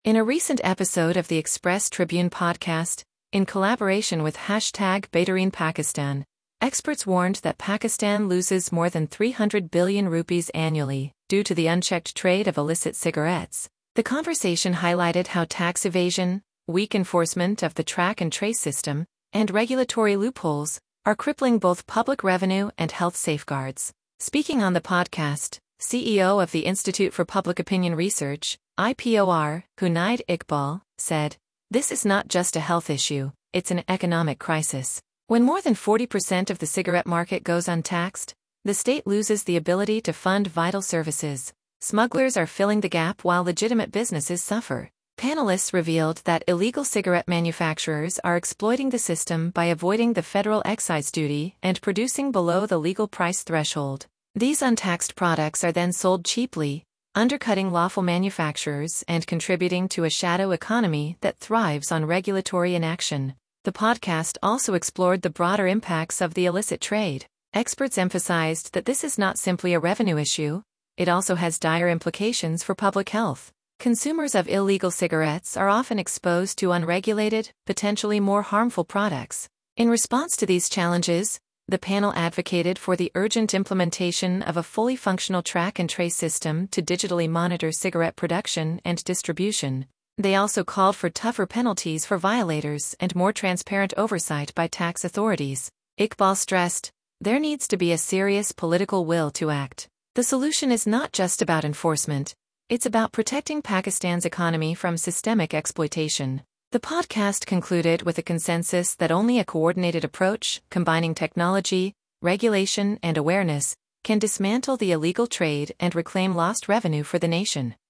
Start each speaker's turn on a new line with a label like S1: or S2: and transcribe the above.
S1: In a recent episode of the Express Tribune podcast, in collaboration with #Behtareen Pakistan, experts warned that Pakistan loses more than 300 billion rupees annually due to the unchecked trade of illicit cigarettes. The conversation highlighted how tax evasion, weak enforcement of the track and trace system, and regulatory loopholes are crippling both public revenue and health safeguards. Speaking on the podcast, CEO of the Institute for Public Opinion Research, IPOR, Junaid Iqbal, said, "This is not just a health issue, it's an economic crisis. When more than 40% of the cigarette market goes untaxed, the state loses the ability to fund vital services. Smugglers are filling the gap while legitimate businesses suffer." Panelists revealed that illegal cigarette manufacturers are exploiting the system by avoiding the federal excise duty and producing below the legal price threshold. These untaxed products are then sold cheaply, undercutting lawful manufacturers and contributing to a shadow economy that thrives on regulatory inaction. The podcast also explored the broader impacts of the illicit trade. Experts emphasized that this is not simply a revenue issue, it also has dire implications for public health. Consumers of illegal cigarettes are often exposed to unregulated, potentially more harmful products. In response to these challenges, the panel advocated for the urgent implementation of a fully functional track and trace system to digitally monitor cigarette production and distribution. They also called for tougher penalties for violators and more transparent oversight by tax authorities. Iqbal stressed, there needs to be a serious political will to act. The solution is not just about enforcement, it's about protecting Pakistan's economy from systemic exploitation. The podcast concluded with a consensus that only a coordinated approach, combining technology, regulation, and awareness, can dismantle the illegal trade and reclaim lost revenue for the nation.